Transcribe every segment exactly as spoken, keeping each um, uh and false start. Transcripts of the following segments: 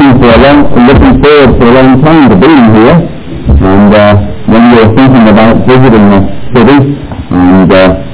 looking for a long, looking forward for a long time to being here, and uh, when we were thinking about visiting the city and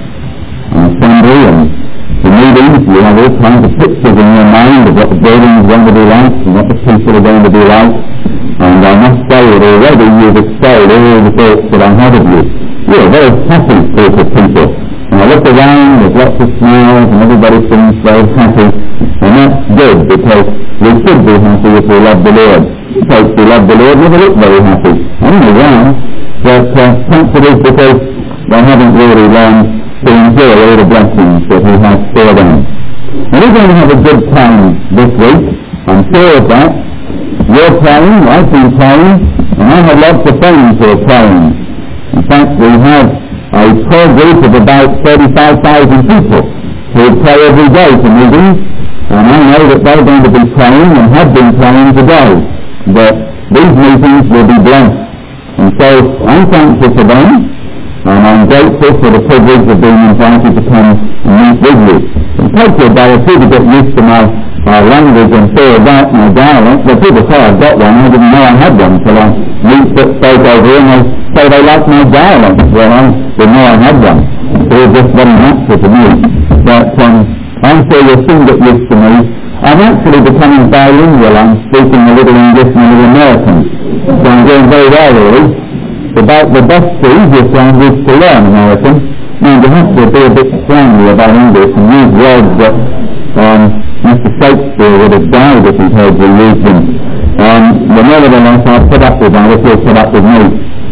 uh, assembly and the meetings, you have all kinds of pictures in your mind of what the building is going to be like and what the people are going to be like. And I must say that already you've excelled all the thoughts that I had of you. You're a very happy group of people. And I look around, there's lots of smiles and everybody seems very happy. And that's good, because we should be happy if we love the Lord. Folks who love the Lord never look very happy. I don't know why, but uh, perhaps it is because they haven't really learned to enjoy all the blessings that He has for them. And we're going to have a good time this week. I'm sure of that. You're praying, I've been praying, and I have lots of friends who are praying. In fact, we have a prayer group of about thirty-five thousand people who pray every day for meetings, and I know that they're going to be praying and have been praying today, that these meetings will be blessed. And so I'm thankful for them, and I'm grateful for the privilege of being invited to come and meet with you. It takes a day or two to get used to my uh, language and feel about my dialect. But people say I've got one, I didn't know I had one until I meet folk over here and they say they like my dialect. Well, I didn't know I had one. So it's just very natural to me. But um, I'm sure you'll soon get used to me. I'm actually becoming bilingual. I'm speaking a little English and a little American. So I'm doing very well, really. About the best, the easiest language to learn American, and you have to be a bit slangy about English and use words that um, Mister Shakespeare would have died if he'd heard you use them. Um, but nevertheless, I'll put up with that if you'll put up with me.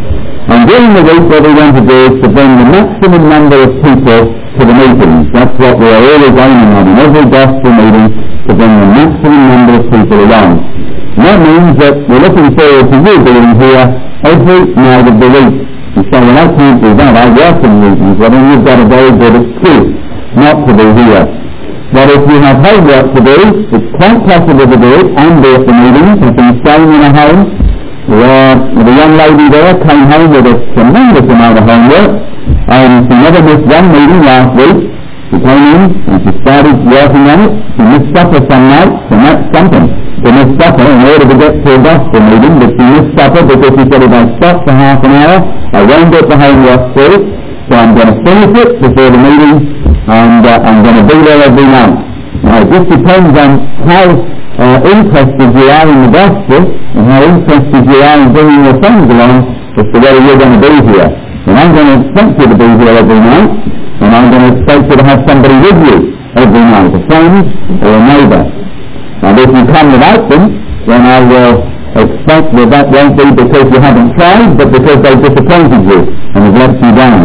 And during the week, what we want to do is to bring the maximum number of people to the meetings. That's what we are always aiming at in every gospel meeting, to bring the maximum number of people along. And that means that we're looking forward to you being here every night of the week. You say, well, I can't do that. I work in meetings. Well, then you've got a very good excuse not to be here. But if you have homework to do, it's quite possible to do it and be at the meetings. I've been staying in a home where the young lady there came home with a tremendous amount of homework, and she never missed one meeting last week. She came in and she started working on it. She missed supper some nights, and that's something. She missed supper in order to get to a gospel meeting, but she missed supper because she said, if I stop for half an hour, I won't get the homework through, so I'm going to finish it before the meeting, and uh, I'm going to be there every night. Now, it just depends on how uh, interested you are in the gospel and how interested you are in bringing your friends along as to whether you're going to be here. And I'm going to expect you to be here every night, and I'm going to expect you to have somebody with you every night, a friend or a neighbour. And if you come without them, then I will expect that that won't be because you haven't tried, but because they've disappointed you and have let you down.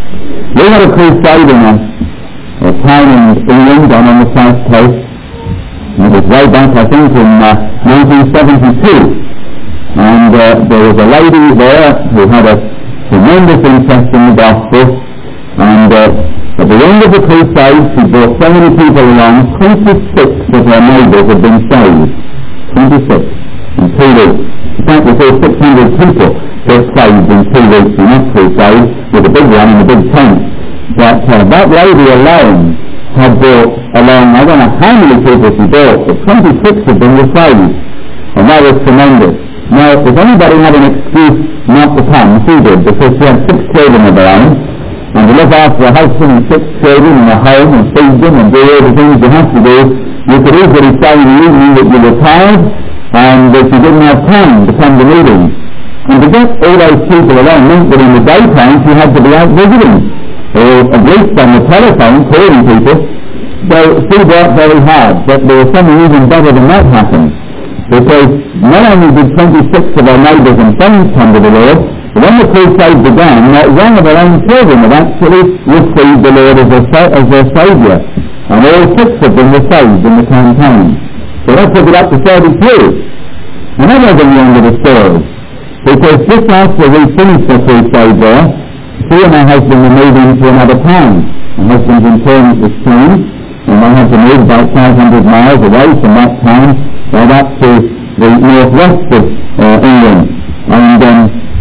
We had a crusade in a, a town in England down on the south coast. And it was way back, I think, in uh, nineteen seventy-two. And uh, there was a lady there who had a tremendous interest in the gospel. And uh, at the end of the crusade, she brought so many people along, twenty-six of her neighbours had been saved. twenty-six in two weeks. In fact, we saw six hundred people get saved in two weeks in that crusade, with a big one in a big tent. But uh, that lady alone had brought along, I don't know how many people she brought, but twenty-six of them were saved. And that was tremendous. Now, if anybody had an excuse not to come, she did, because she had six children of her own, and to look after a husband and six children and a home and feed them and do all the things you have to do, you could easily say in the evening that you were tired and that you didn't have time to come to meetings. And to get all those people along meant that in the daytime you had to be out visiting, or at least on the telephone calling people. So she worked very hard, but there was something even better than that happened, because not only did twenty-six of our neighbours and friends come to the Lord, but when the crusade began, not one of our own children had actually received the Lord as their, as their Saviour, and all six of them were saved in the campaign. So that took it up to thirty-two. And that wasn't the end of the story, because just after we finished the crusade there, she and her husband were moving to another town. Her husband's internment was changed, and they had to move about five hundred miles away from that town, right up to the northwest of uh, England. And um,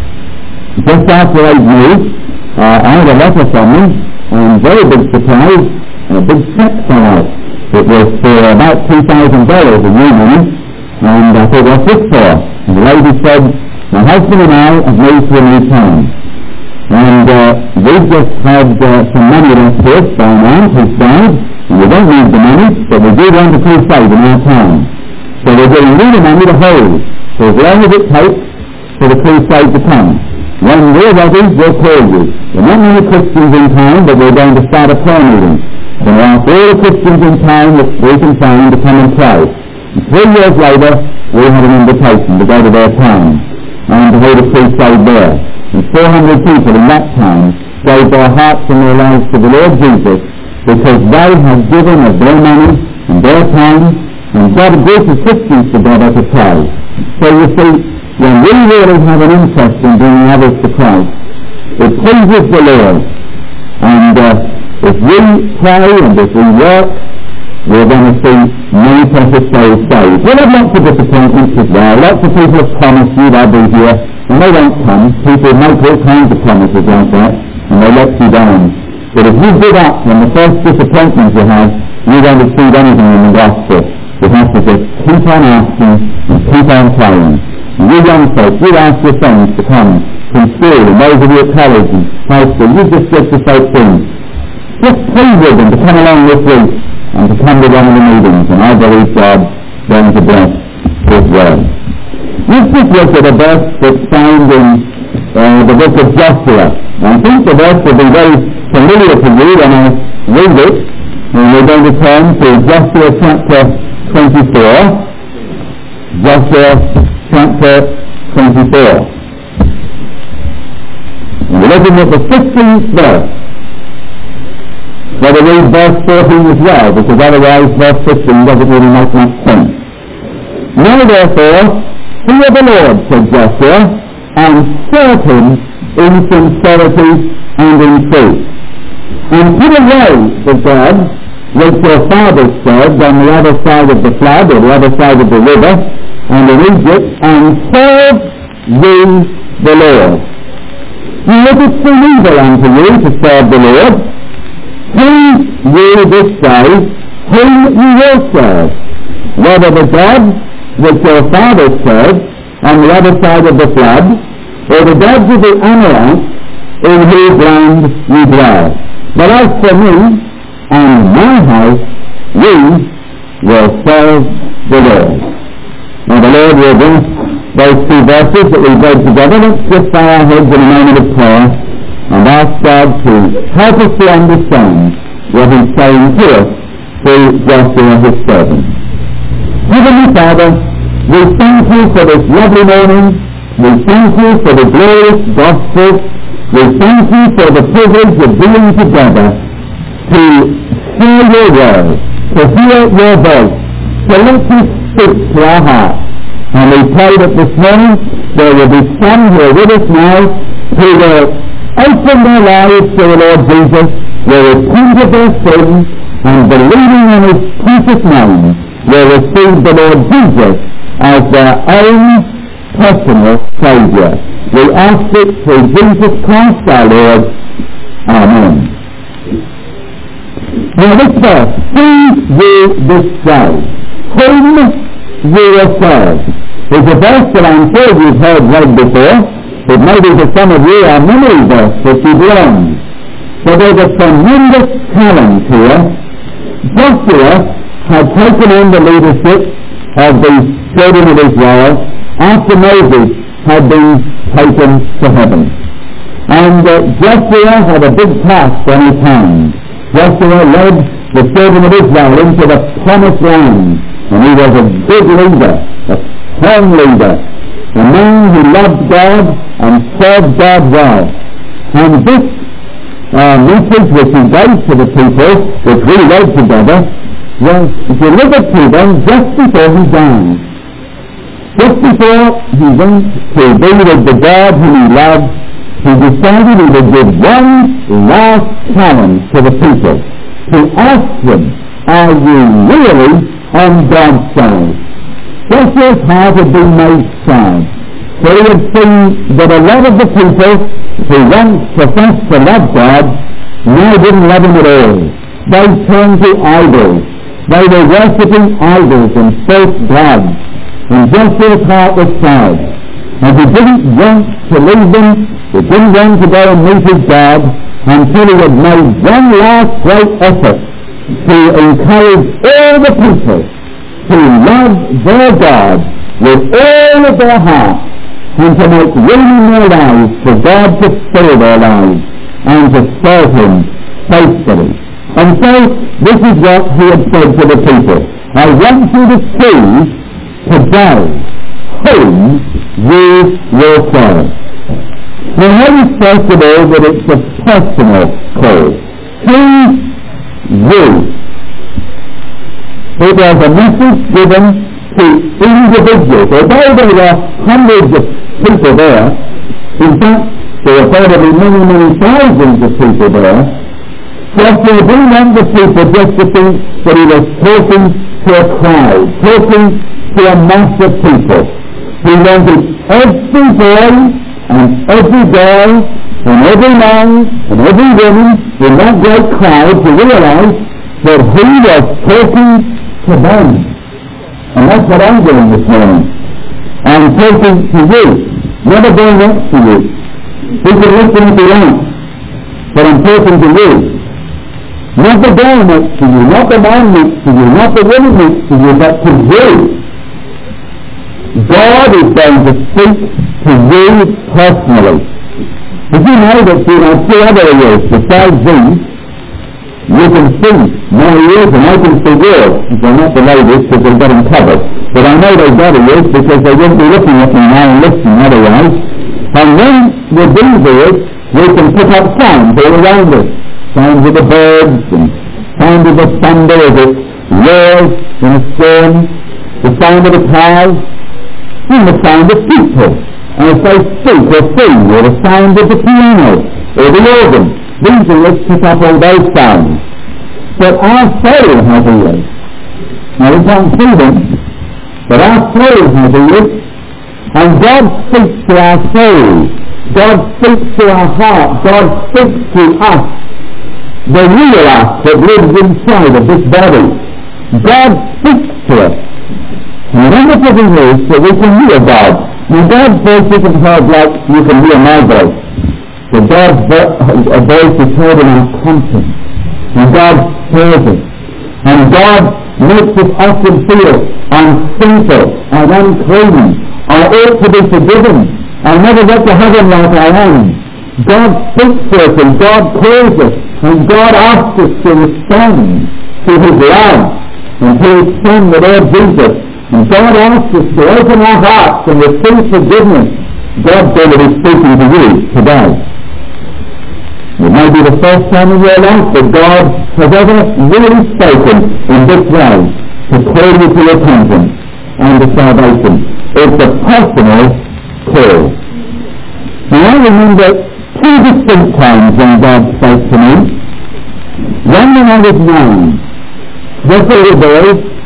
just after they'd moved, uh, I had a letter from them, and very big surprise, a big check fell out. It was for about two thousand dollars in new money, And I thought, what's this for? And the lady said, my husband and I have moved to a new town. And uh, we've just had uh, some money left to us by an aunt who's died, and we don't need the money, but we do want a crusade in our town. So we're going to need the money to hold, for as long as it takes for the crusade to come. When we're ready, we'll call you. There are not many Christians in town, but we're going to start a prayer meeting. So we'll ask all the Christians in town that we can find to come and pray. And three years later, we had an invitation to go to their town and to hold a crusade there. And four hundred people in that town gave their hearts and their lives to the Lord Jesus because they had given of their money and their time and got a group of Christians together to pray. So you see, when we really have an interest in bringing others to Christ, it pleases the Lord. And uh, if we pray and if we work, we're going to see many precious souls saved. We'll have lots of disappointments as well. Lots of people have promised you they'll be here, and they won't come. People make all kinds of promises like that, and they let you down. But if you give up when the first disappointments you have, you won't achieve anything in the gospel. You have to just keep on asking and keep on praying. And you young folks, you ask your friends to come from school, and those of you at college and high school, you just get to say things. Just plead with them to come along this week and to come to one of the meetings, and I believe God's going to bless His word. Let's just look at a verse that's found in uh, the book of Joshua. And I think the verse will be very familiar to you when I read it, and we're going to turn to Joshua chapter twenty-four. Joshua chapter twenty-four. And we're looking at the fifteenth verse. Better read verse fourteen as well, because otherwise verse fifteen doesn't really make much sense. Now therefore, fear the Lord, said Joshua, and serve Him in sincerity and in truth. And put away the gods which your fathers served on the other side of the flood, or the other side of the river, and in Egypt, and serve ye the Lord. If it seem evil unto you to serve the Lord, choose ye this day whom ye will serve, whether the gods which your fathers served on the other side of the flood, or the gods of the Amorites in whose land ye dwell. But as for me and my house, we will serve the Lord. Now the Lord will bless those two verses that we read together. Let's just bow our heads in a moment of prayer and ask God to help us to understand what He's saying to us through Joshua His servant. Heavenly Father, we thank You for this lovely morning. We thank You for the glorious gospel. We thank You for the privilege of being together to hear Your word, to hear Your voice, to let You speak to our hearts. And we pray that this morning there will be some who are with us now who will open their lives to the Lord Jesus, will repent of their sins, and believing in His precious name, will receive the Lord Jesus as their own personal Saviour. We ask it through Jesus Christ our Lord. Amen. Now this verse, choose ye this day whom ye will serve, is a verse that I'm sure you've heard read before, but maybe for some of you a memory verse that you've learned. So there's a tremendous challenge here. Joshua had taken on the leadership of the children of Israel after Moses had been taken to heaven. And uh, Joshua had a big task on his hands. Joshua led the children of Israel into the promised land, and he was a good leader, a strong leader, a man who loved God and served God well. And this uh, message which he gave to the people, which we read together, was delivered to them just before he died. Just before he went to be with the God whom he loved, he decided he would give one last challenge to the people, to ask them, are you really on God's side? Joshua's heart had been made sad, for he had seen that a lot of the people who once professed to love God now didn't love Him at all. They turned to idols. They were worshipping idols and false gods. And Joshua's heart was sad. And he didn't want to leave them, he didn't want to go and meet his God until he had made one last great effort to encourage all the people to love their God with all of their heart and to make room in their lives for God to fill their lives and to serve him faithfully. And so this is what he had said to the people. I want you to choose today whom you will serve. Now notice first of all that it's a personal call. Choose you. It was a message given to individuals. Although there were hundreds of people there, in fact there were probably many, many thousands of people there, Joshua didn't want the people just to think that he was talking to a crowd, talking to a mass of people. He wanted every boy and every girl and every man and every woman in that great crowd to realize that he was talking to them. And that's what I'm doing this morning. I'm talking to you, not a boy next to you. You can listen if you want, but I'm talking to you. Not the girl next to you, not the man next to you, not the woman next to you, but to you. God is going to speak to you personally. Did you know that you have two other ears besides these? You can see my ears and I can see yours. They're not the ladies because they've got them covered. But I know they've got ears because they wouldn't be looking at me now and listening otherwise. And then with these ears, we can pick up sounds all around us. Sounds of the birds and sound of the thunder as it roars in a storm, the sound of the cows, and the sound of people, and if they speak or sing, or the sound of the piano or the organ. These ears pick up all those sounds. But our soul has ears. Now we can't see them, but our soul has ears, and God speaks to our soul. God speaks to our heart. God speaks to us. The real us that lives inside of this body. God speaks to us. And the wonderful thing is that we can hear God. Now God's voice isn't heard like you can hear my voice. But God's vo- a voice is heard in our conscience. And God hears it. And God makes us often feel unsinful and unclean. I ought to be forgiven. I'll never get to heaven like I am. God speaks to us and God calls us. And God asks us to respond to his love and to his Son, the Lord Jesus. And God asks us to open our hearts and receive forgiveness. God's going to be speaking to you today. It may be the first time in your life that God has ever really spoken in this way to call you to repentance and to salvation. It's a personal call. Now I remember two distinct times when God spoke to me. One when I was nine. Just a little boy,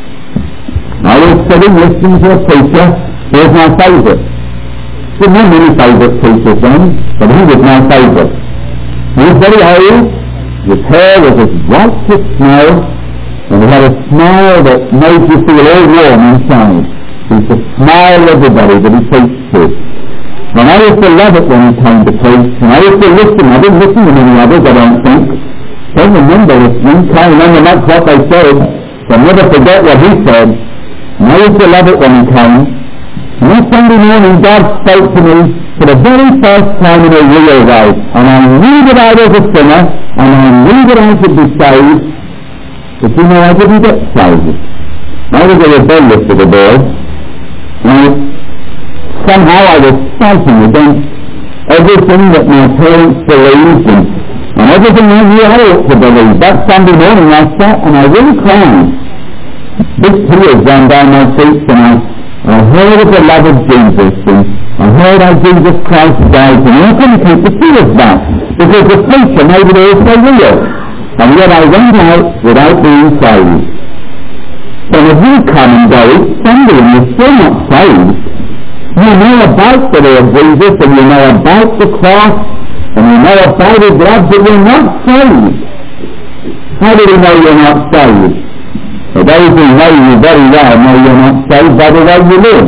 I was sitting listening to a preacher who was my favourite. Didn't have many favourite preachers then, but he was my favourite. He was very old, his hair was as white as snow, and he had a smile that made you feel all warm inside. He used to smile at everybody that he preached to. And I used to love it when he came to preach, and I used to listen. I didn't listen to many others, I don't think. I don't remember listening, can't remember much what they said, but never forget what he said. And I used to love it when he came. And that Sunday morning, God spoke to me for the very first time in a real way. And I knew that I was a sinner, and I knew that I should be saved. But you know, I didn't get saved. I was a rebellious little boy. And somehow I was fighting against everything that my parents believed and, and everything I knew I ought to believe. That Sunday morning I sat and I really cried. Big tears ran down my cheeks, and I, I heard of the love of Jesus, and I heard how Jesus Christ died for me. I couldn't keep the tears back because the preacher made it all so real. And yet I went out without being saved. So if you come and go each Sunday and you're still not saved, you know about the Lord Jesus, and you know about the cross, and you know about his love, but you're not saved. How do you know you're not saved? For those who know you very well know you're not saved by the way you live.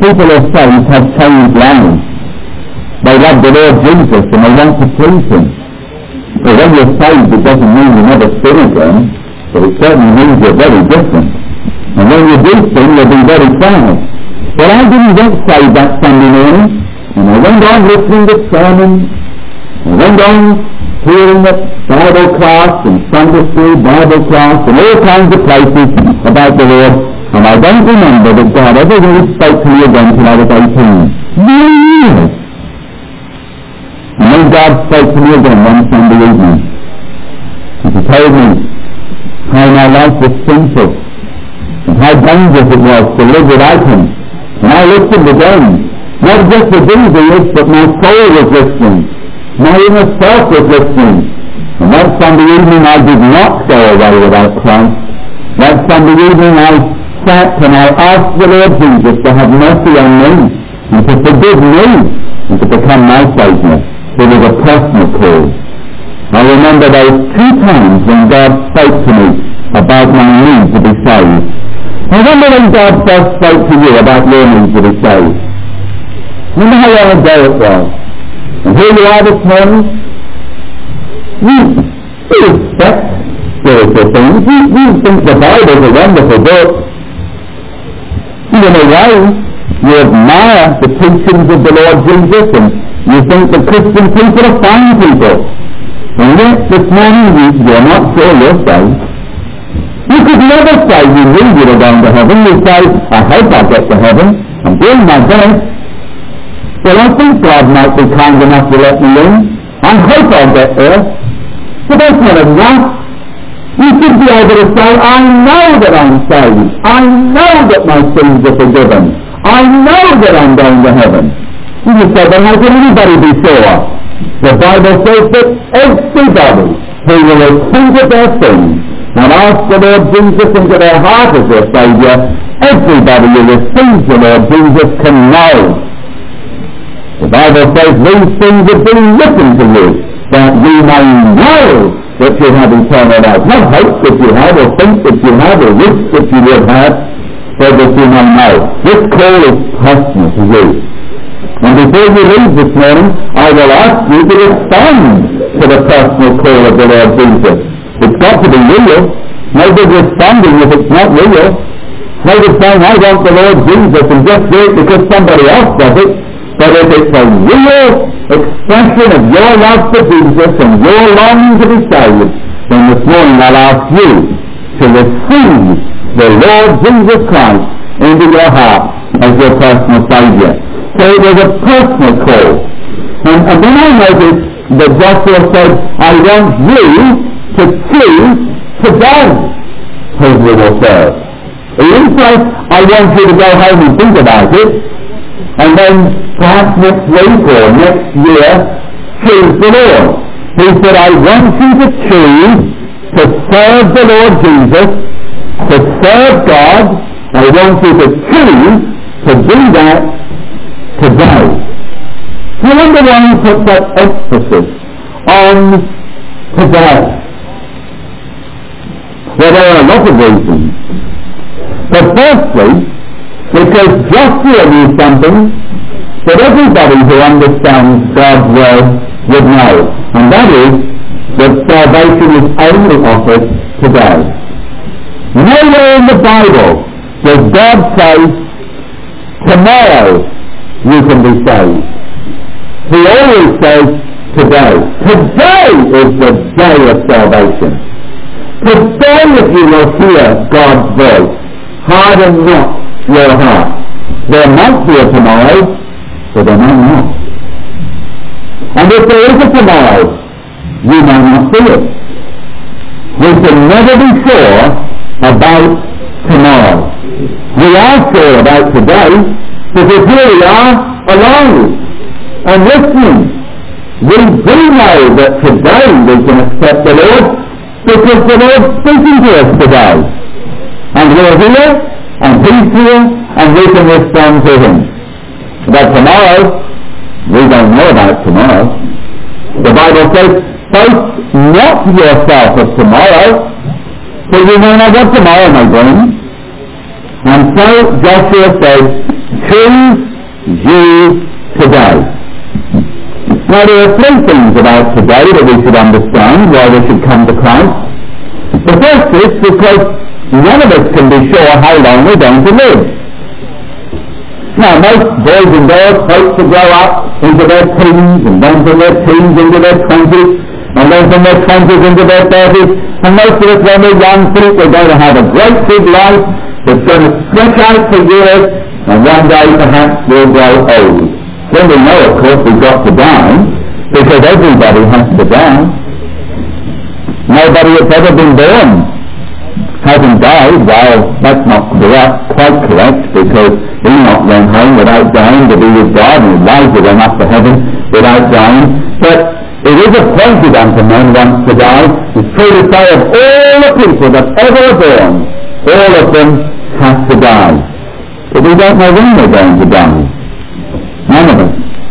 people of faith have changed lives. They love the Lord Jesus and they want to please Him. Well, when you're saved, it doesn't mean you never sin again, but it certainly means you're very different. And when you do sin, you'll be very proud. But I didn't get saved that Sunday morning, and I went on listening to sermons, I went on hearing at Bible class and Sunday school Bible class and all kinds of places about the Lord, and I don't remember that God ever really spoke to me again until I was eighteen. Nine years! And then God spoke to me again one Sunday evening. And He told me how my life was sinful and how dangerous it was to live without Him. And I listened again. Not just the ears, but my soul was listening. My inner self was listening. And that Sunday evening I did not go away without Christ. That Sunday evening I sat and I asked the Lord Jesus to have mercy on me and to forgive me and to become my Saviour. It was a personal call. I remember those two times when God spoke to me about my need to be saved. I wonder when God first spoke to you about your need to be saved. Remember how long ago it was? And here you are this morning. You, you respect spiritual things. You, you think the Bible is a wonderful book. In a way, you admire the teachings of the Lord Jesus and you think the Christian people are fine people. And yet this morning you, you're not sure you're saved. You could never say you knew you were going to heaven. You say, I hope I'll get to heaven. I'm doing my best. Well, I think God might be kind enough to let me in. I hope I'll get there. But that's not enough. You should be able to say, I know that I'm saved. I know that my sins are forgiven. I know that I'm going to heaven. You just say, then how can anybody be sure? The Bible says that everybody who will repent of their sins and ask the Lord Jesus into their heart as their Saviour, everybody who receives the Lord Jesus can know. The Bible says these things have been written to you, that you may know that you have eternal life. Not hope that you have, or think that you have, or wish that you would have, but that you may know. This call is personal to you. And before you leave this morning, I will ask you to respond to the personal call of the Lord Jesus. It's got to be real. No good responding if it's not real. No good saying, I want the Lord Jesus and just do it because somebody else does it. But if it's a real expression of your love for Jesus and your longing to be saved, then this morning I'll ask you to receive the Lord Jesus Christ into your heart as your personal Saviour. So it was a personal call. And, and then I noticed that Joshua said, I want you to choose today who you will serve. He didn't say, I want you to go home and think about it, and then perhaps next week or next year choose the Lord. He said, I want you to choose to serve the Lord Jesus, to serve God. I want you to choose to do that today. I wonder why he put that emphasis on today. Well, there are a lot of reasons. But firstly, because Joshua knew something that everybody who understands God's word would know, and that is that salvation is only offered today. Nowhere in the Bible does God say, tomorrow you can be saved. He always says, today. Today is the day of salvation. Today, if you will hear God's voice, harden not your heart. There might be a tomorrow, but there may not. And if there is a tomorrow, you may not see it. We can never be sure about tomorrow. We are sure about today, because here we are alive and listening. We do know that today we can accept the Lord because the Lord's speaking to us today. And we're here, and He's here, and we can respond to Him. But tomorrow, we don't know about tomorrow. The Bible says, boast not yourself of tomorrow, for you know not what tomorrow may bring. And so Joshua says, choose you today. Now there are three things about today that we should understand why we should come to Christ. The first is because none of us can be sure how long we're going to live. Now most boys and girls hope to grow up into their teens, and then from their teens into their twenties, and then from their twenties into their thirties, and most of us when we're young think we're going to have a great big life that's going to stretch out for years, and one day perhaps we'll grow old. Then we know, of course, we've got to die, because everybody has to die. Nobody that's ever been born hasn't died. Well, that's not correct, quite correct, because Enoch went home without dying to be with God, and Elijah went up to heaven without dying. But it is appointed unto men once to die. It's true to say of all the people that ever are born, all of them have to die. But we don't know when they're going to die. None of us.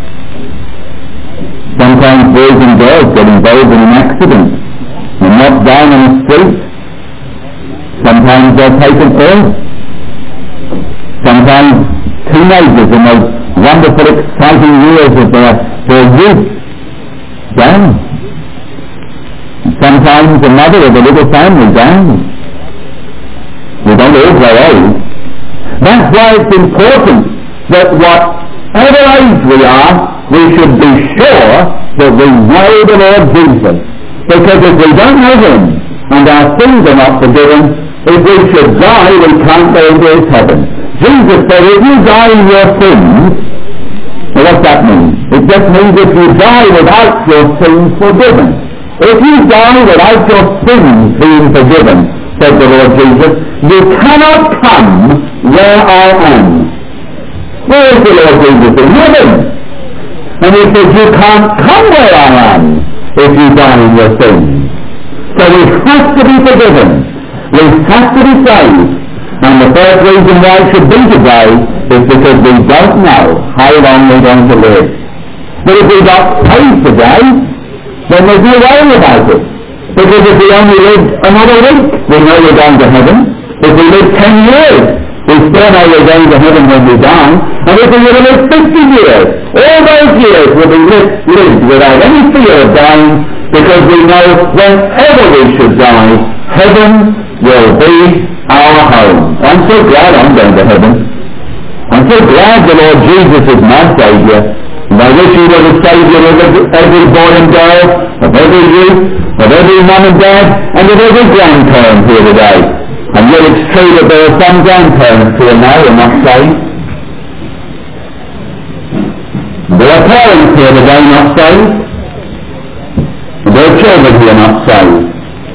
Sometimes boys and girls get involved in an accident and knocked down on the street. Sometimes they're taken ill. Sometimes teenagers in those wonderful, exciting years of their, their youth down. And sometimes the mother of a little family down. We don't all grow old. That's why it's important that whatever age we are, we should be sure that we know the Lord Jesus. Because if we don't know Him and our sins are not forgiven, if we should die, we can't go into His heaven. Jesus said, if you die in your sins, well, what's that mean? It just means if you die without your sins forgiven. If you die without your sins being forgiven, said the Lord Jesus, you cannot come where I am. Where is the Lord Jesus? In heaven. And He says, you can't come where I am if you die in your sins. So we have to be forgiven. We have to be saved. And the first reason why it should be today is because we don't know how long we're going to live. But if we got paid today, then there's no worry about it. Because if we only live another week, we know we're going to heaven. If we live ten years, we still know we're going to heaven when we die. And if we were to live fifty years, all those years will be lived, lived without any fear of dying, because we know whenever we should die, heaven will be our home. I'm so glad I'm going to heaven. I'm so glad the Lord Jesus is my Saviour. And I wish He were the Saviour of every boy and girl, of every youth, of every mum and dad, and of every grandparent here today. And yet it's true that there are some grandparents who are now are not saved. There are parents here today not saved. And there are children who are not saved.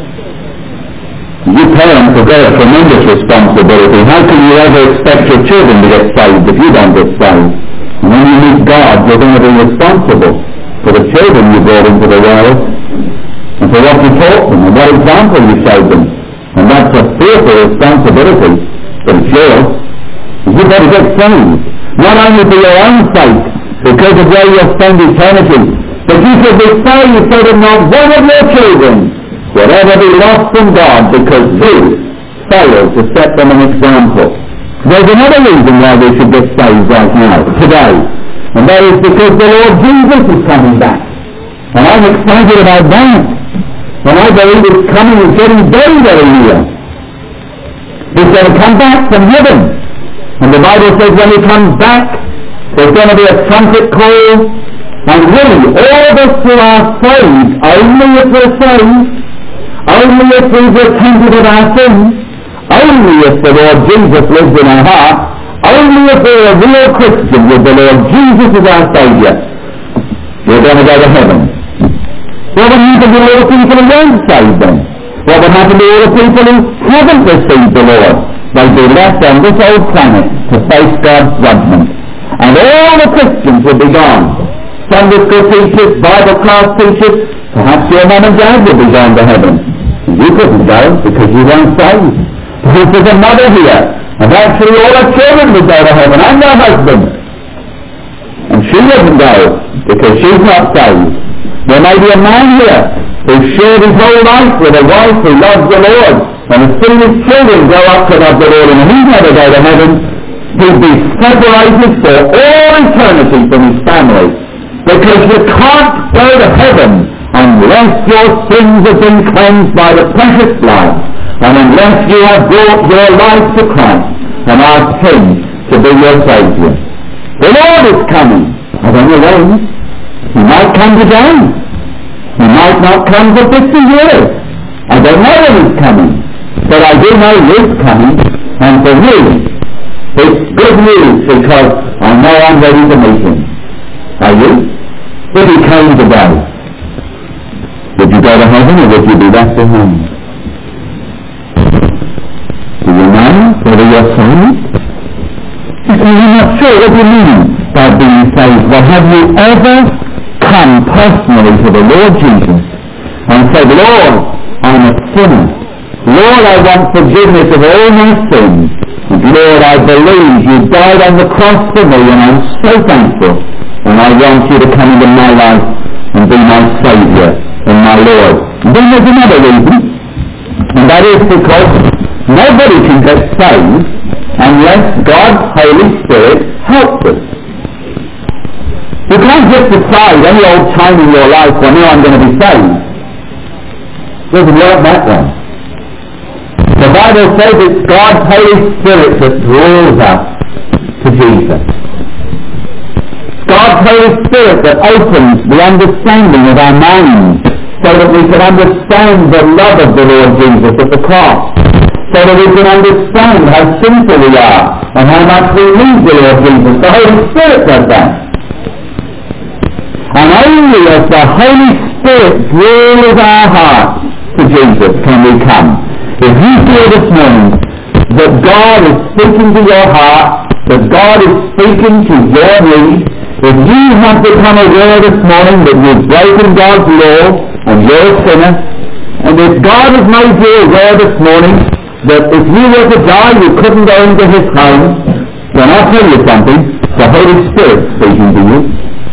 You parents have got a tremendous responsibility. How can you ever expect your children to get saved if you don't get saved? And when you meet God, you're going to be responsible for the children you brought into the world, and for what you taught them, and what example you showed them. And that's a fearful responsibility, but it's yours. You better get saved, not only for your own sake, because of where you'll spend eternity, but you should be saved so that not one of your children will ever be lost from God because you failed to set them an example. There's another reason why we should get saved right now, today, and that is because the Lord Jesus is coming back. And I'm excited about that. And I believe it's coming, it's getting very, very near. He's going to come back from heaven. And the Bible says when He comes back, there's going to be a trumpet call, and really, all of us who are saved, only if we're saved, only if we've repented of our sins, only if the Lord Jesus lives in our heart, only if we're a real Christian with the Lord Jesus as our Saviour, we're going to go to heaven. What would happen to all the people who weren't saved then? What would happen to all the people who haven't received the Lord? They'd be left on this old planet to face God's judgment. And all the Christians would be gone. Sunday school teachers, Bible class teachers, perhaps your mum and dad would be going to heaven. You couldn't go because you weren't saved. Perhaps there's a mother here, and actually all her children would go to heaven, and their husband. And she wouldn't go because she's not saved. There may be a man here who's shared his whole life with a wife who loves the Lord, and has seen his children grow up to love the Lord, and he'd never go to heaven he'd be separated for all eternity from his family. Because you can't go to heaven unless your sins have been cleansed by the precious blood, and unless you have brought your life to Christ and asked him to be your Saviour. The Lord is coming. I don't know when. He might come today. He might not come for fifty years. I don't know when he's coming. But I do know he is coming. And for me, it's good news because I know I'm ready to meet him. Are you? If he came today, would you go to heaven or would you be left behind? Do you know whether you're saved? You say, you're not sure. What do you mean by being saved? Well, have you ever come personally to the Lord Jesus and said, Lord, I'm a sinner. Lord, I want forgiveness of all my sins. And Lord, I believe you died on the cross for me, and I'm so thankful. And I want you to come into my life and be my Saviour and my Lord. Then there's another reason, and that is because nobody can get saved unless God's Holy Spirit helps us. You can't just decide any old time in your life, well, now I'm going to be saved. It doesn't work that way. The Bible says it's God's Holy Spirit that draws us to Jesus. God's Holy Spirit that opens the understanding of our minds so that we can understand the love of the Lord Jesus at the cross, so that we can understand how sinful we are and how much we need the Lord Jesus. The Holy Spirit does that. And only as the Holy Spirit draws our hearts to Jesus can we come. If you feel this morning that God is speaking to your heart, that God is speaking to your need, if you have become aware this morning that you've broken God's law and you're a sinner, and if God has made you aware this morning that if you were to die you couldn't go into his home, then I'll tell you something, the Holy Spirit speaking to you.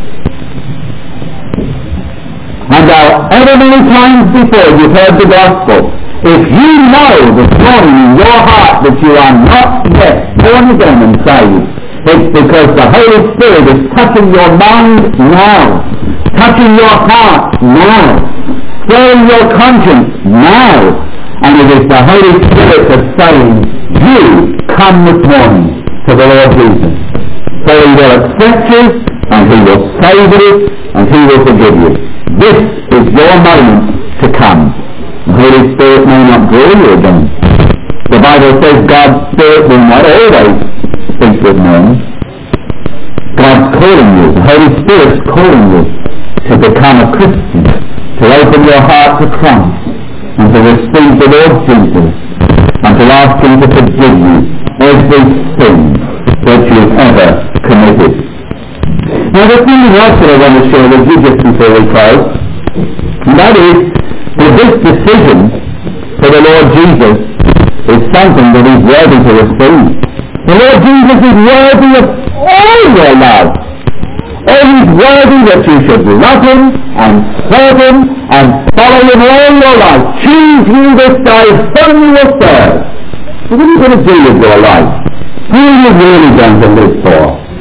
And however many times before you've heard the gospel, if you know this morning in your heart that you are not yet born again and saved, it's because the Holy Spirit is touching your mind now, touching your heart now, stirring your conscience now, and it is the Holy Spirit that's saying, you come this morning to the Lord Jesus. So he will accept you, and he will save you, and he will forgive you. This is your moment to come. The Holy Spirit may not draw you again. The Bible says God's Spirit will not always speak with men. God's calling you. The Holy Spirit's calling you to become a Christian, to open your heart to Christ, and to receive the Lord Jesus, and to ask him to forgive you every sin that you've ever committed. Now there's something else that I want to share with you just before we close, and that is that this decision for the Lord Jesus is something that he's worthy to receive. The Lord Jesus is worthy of all your love. Oh, he's worthy that you should love him and serve him and follow him all your life. Choose you this day whom you will serve. So what are you going to do with your life? Who are you really going to live for?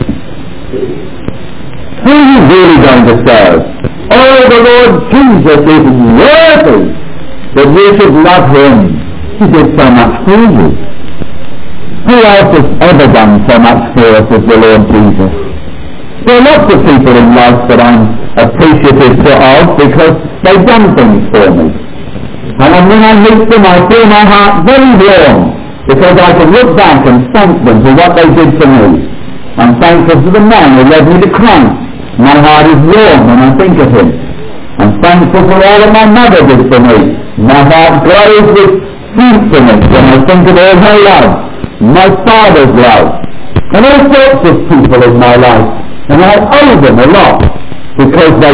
Who are you really going to serve? Oh, the Lord Jesus is worthy that you should love him. He did so much for you. Who else has ever done so much for us as the Lord Jesus? There are lots of people in life that I'm appreciative of because they've done things for me. And when I meet them, I feel my heart very warm because I can look back and thank them for what they did for me. I'm thankful for the man who led me to Christ. My heart is warm when I think of him. I'm thankful for all that my mother did for me. My heart glows with thankfulness when I think of all her love, my father's love, and all sorts of people in my life. And I owe them a lot because they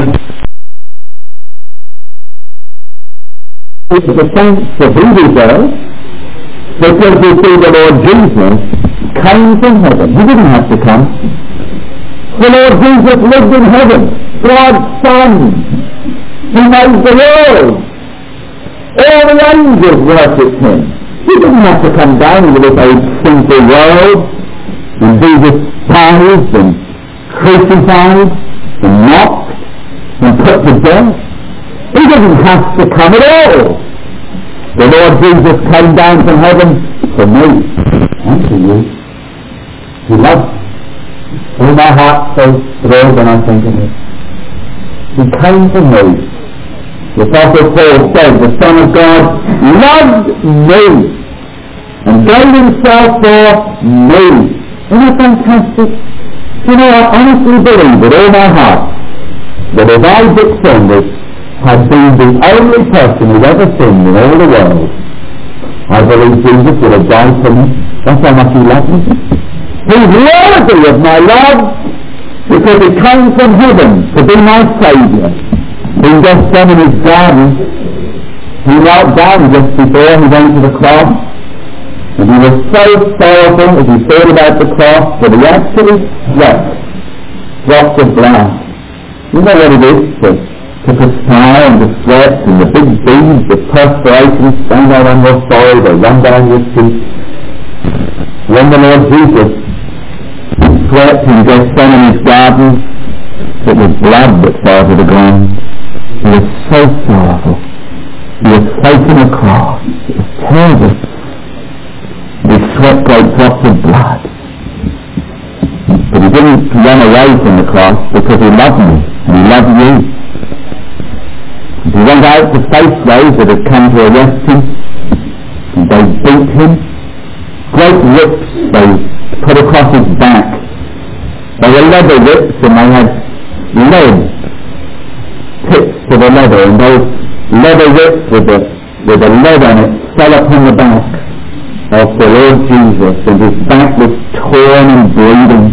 it's the thanks that he deserves, because we see the Lord Jesus came from heaven. He didn't have to come. The Lord Jesus lived in heaven. God's Son. He made the world. All the angels worshipped him. He didn't have to come down into this old sinful world and Jesus scourged and crucified and mocked and put to death. He didn't have to come at all. The Lord Jesus came down from heaven for me and for you. He loves me. All my heart so thrilled when I think of it. He came for me. The Apostle Paul said, the Son of God loved me and gave himself for me. Isn't that fantastic? You know, I honestly believe with all my heart that if Isaac Sanders had been the only person who'd ever sinned in all the world, I believe Jesus would have died for me. That's how much he loved me. He's worthy of my love because he came from heaven to be my Saviour. In Gethsemane's garden, he knelt down just before he went to the cross, and he was so sorrowful as he thought about the cross that he actually sweat drops of blood. You know what it is to, to perspire and to sweat, and the big beads of perspiration stand out on your forehead or run down your cheek. When the Lord Jesus sweat in Gethsemane's garden, it was blood that fell to the ground. He was so sorrowful. He was facing a cross. It was terrible. He sweat great drops of blood. But he didn't run away from the cross because he loved me and he loved you. He went out to face those that had come to arrest him, and they beat him. Great whips they put across his back. They were leather whips and they had lead tips to the leather, and those leather whips with the, with the lead on it fell upon the back of the Lord Jesus, and his back was torn and bleeding.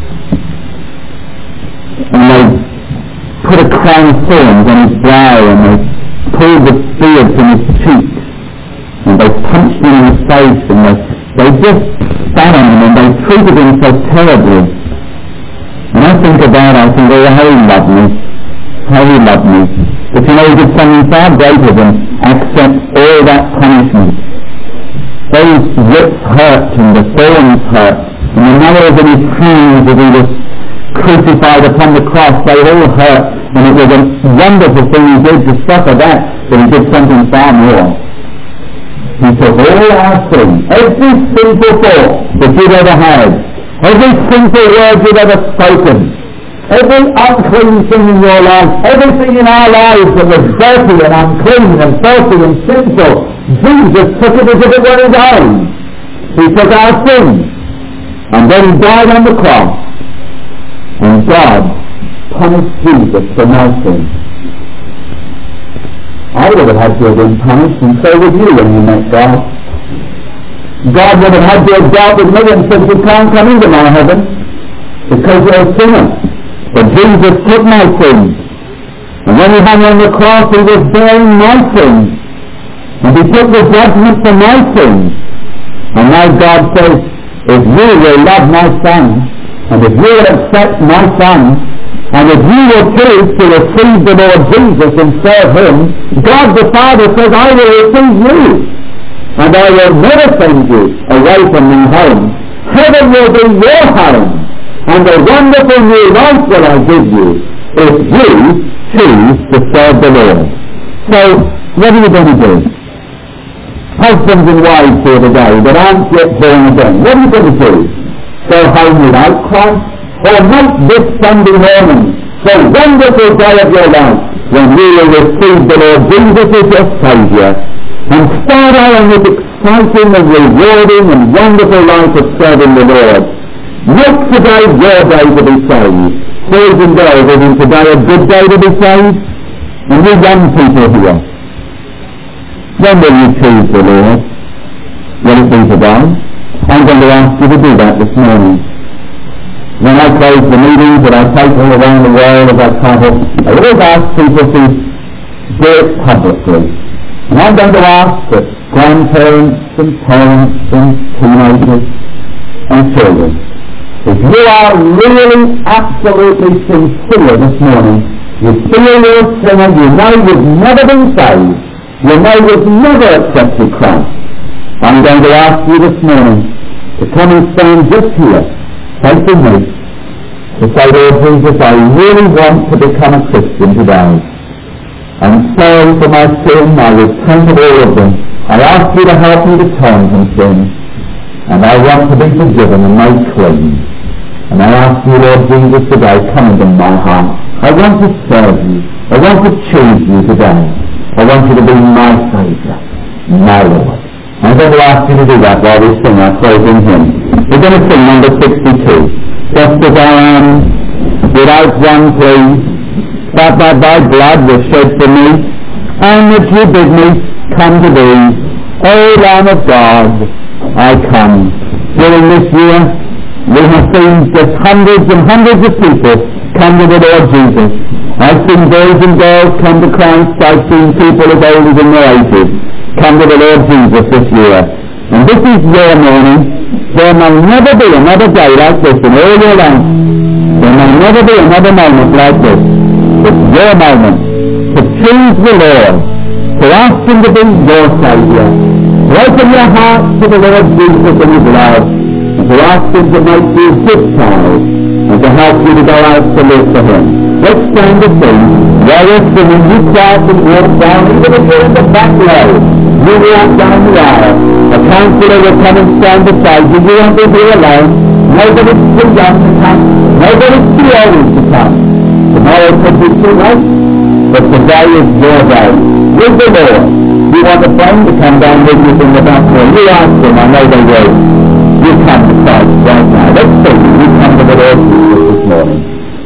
And they put a crown of thorns on his brow, and they pulled the beard from his cheek, and they punched him in the face, and they, they just spat on him, and they treated him so terribly. And I think about it, I think, oh, how he loved me, how he loved me. But you know, he did something far greater than accept all that punishment. Those whips hurt and the thorns hurt, and the nails in his hands as he was crucified upon the cross, they all hurt, and it was a wonderful thing he did to suffer that, but he did something far more. He took all our sin, every sinful thought that you'd ever had, every sinful word you'd ever spoken, every unclean thing in your life, everything in our lives that was dirty and unclean and filthy and sinful, Jesus took it as if it were his own. He took our sins, and then he died on the cross, and God punished Jesus for my sin. I would have had to have been punished, and so would you when you met God. God would have had to have dealt with me and said, you can't come into my heaven because you're a sinner. But Jesus took my sins, and when he hung on the cross, he was bearing my sins, and he took the judgment for my sins. And now God says, if you will love my Son, and if you will accept my Son, and if you will choose to receive the Lord Jesus and serve him, God the Father says, I will receive you, and I will never send you away from my home. Heaven will be your home, and a wonderful new life will I give you if you choose to serve the Lord. So, what are you going to do? Husbands and wives here today that aren't yet born again, what are you going to do? Go home without Christ? Or make this Sunday morning the wonderful day of your life when you will receive the Lord Jesus as your Saviour and start out on this exciting and rewarding and wonderful life of serving the Lord. Make today your day to be saved. Boys and girls, isn't today a good day to be saved? And you young people here, when will you choose the Lord? Will it be today? I'm going to ask you to do that this morning. When I close the meetings that I take all around the world as I travel, I always ask people to do it publicly. And I'm going to ask that grandparents and parents and teenagers and children, if you are really absolutely sincere this morning, you feel you're a sinner, you know you've never been saved, you know you've never accepted Christ, I'm going to ask you this morning to come and stand just here facing me, to say, Lord Jesus, I really want to become a Christian today. I'm sorry for my sin, I repent of all of them. I ask you to help me to turn from sin, and I want to be forgiven and made clean. And I ask you, Lord Jesus, today, come into my heart. I want to serve you. I want to choose you today. I want you to be my Saviour, my Lord. I'm going to ask you to do that while we sing our closing hymn. We're going to sing number sixty-two. Just as I am, without one plea, that by thy blood was shed for me, and that you bid me come to thee. O Lamb of God, I come. During this year, we have seen just hundreds and hundreds of people come to the Lord Jesus. I've seen boys and girls come to Christ. I've seen people as old as in their eighties come to the Lord Jesus this year. And this is your morning. There may never be another day like this in all your life. There may never be another moment like this. It's your moment to choose the Lord, to ask him to be your Saviour, to open your heart to the Lord Jesus and his love, and to ask him to make you his child, and to help you to go out to live for him. Let's stand to sing. While you're singing, you quiet and walk down, even if you're in the back row. You walk down the aisle. A counselor will come and stand beside you. You won't be here alone. Nobody's too young to come. Nobody's too old to come. Tomorrow could be too late, but today is your day. With the Lord. You want a friend to come down with you from the back row. You ask them, I know they will. You come to Christ right now. Let's sing. You come to the Lord Jesus this morning.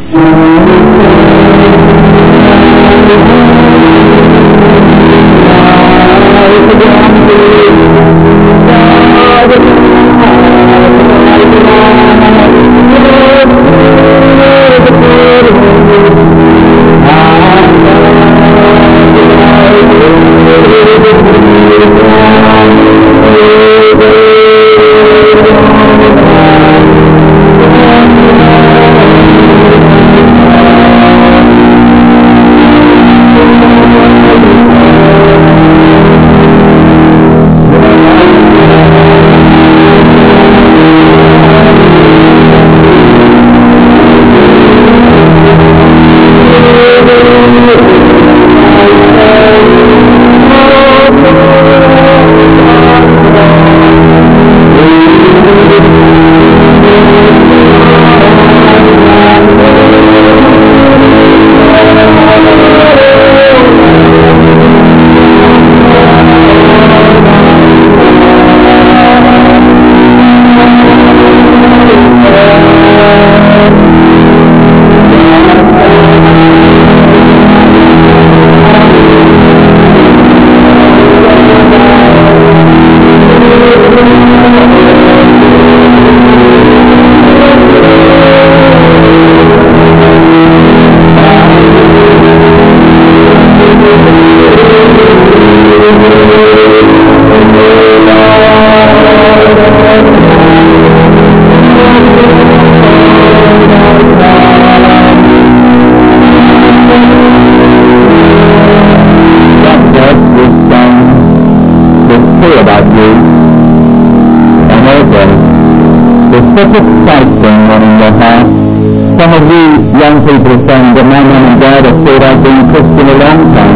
Such excitement running your heart. Some of you young people are saying that my mum and dad have thought I've been a Christian a long time.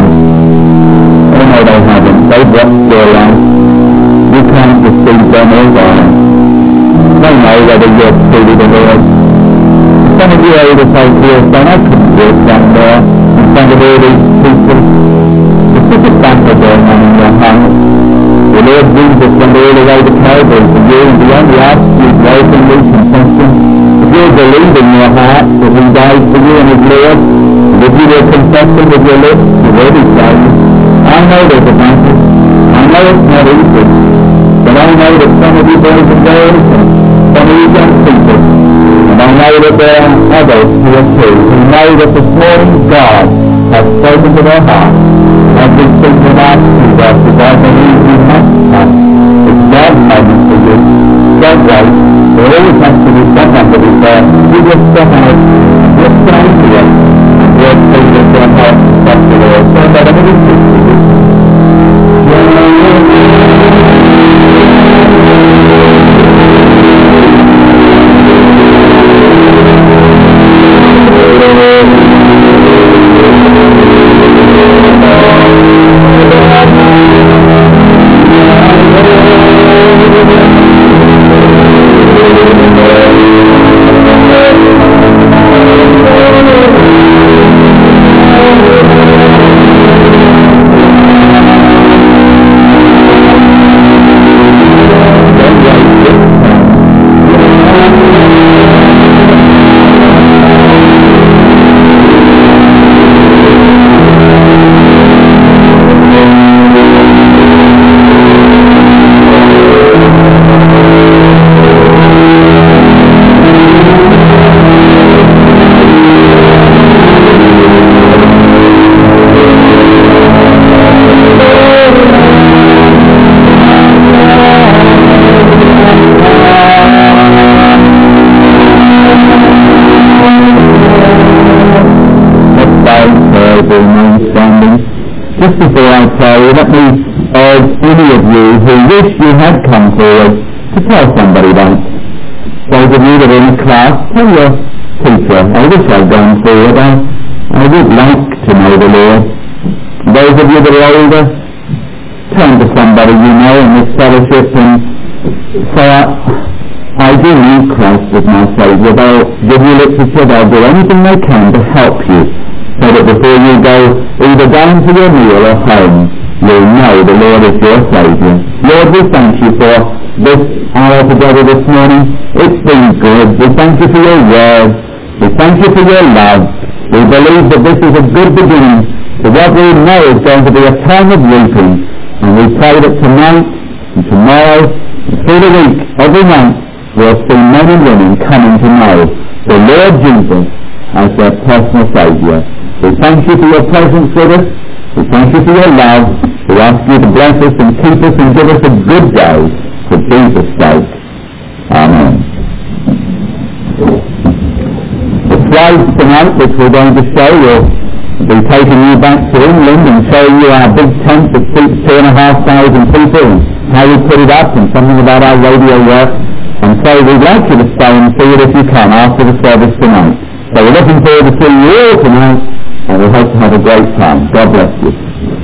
Oh no, they haven't. They've watched your life. You can't deceive them all by. They know whether you're truly the Lord. Some of you older folk here are saying, I couldn't walk that there in front of all these people. There's such a battle going on in your heart. The Lord Jesus went all the way to Calvary for you, and he only asks you to openly confession. If you believe in your heart that he died for you and is Lord, and if you will confess him with your lips, you will be saved. I know there's a battle. I know it's not easy. But I know that some of you boys and girls, and some of you young people, and I know that there are others who are too, who know that this morning God has spoken to their hearts. And we think that our God to God believe you must come. It's God's moment for you. God's right. There always has to be someone to be there. You just step out. Just stand here. And we'll take it to our heart and stop the Lord. So that everything is for you. Just before I pray, let me urge any of you who wish you had come forward to tell somebody that. Those of you that are in a class, tell your teacher, I wish I'd gone forward. I, I would like to know the Lord. Those of you that are older, turn to somebody you know in this fellowship and say, I, I do need Christ as my Saviour. They'll give you literature, they'll do anything they can to help you, so that before you go either down to your meal or home, you'll know the Lord is your Saviour. Lord, we thank you for this hour together this morning. It's been good. We thank you for your word. We thank you for your love. We believe that this is a good beginning to what we know is going to be a time of reaping. And we pray that tonight and tomorrow and through the week, every night, we'll see men and women coming to know the Lord Jesus as their personal Saviour. We thank you for your presence with us. We thank you for your love. We ask you to bless us and keep us and give us a good day for Jesus' sake. Amen. The slides tonight which we're going to show will be taking you back to England and showing you our big tent that seats two and a half thousand people and how we put it up and something about our radio work. And so we'd like you to stay and see it if you can after the service tonight. So we're looking forward to seeing you all tonight, and we hope to have a great time. God bless you.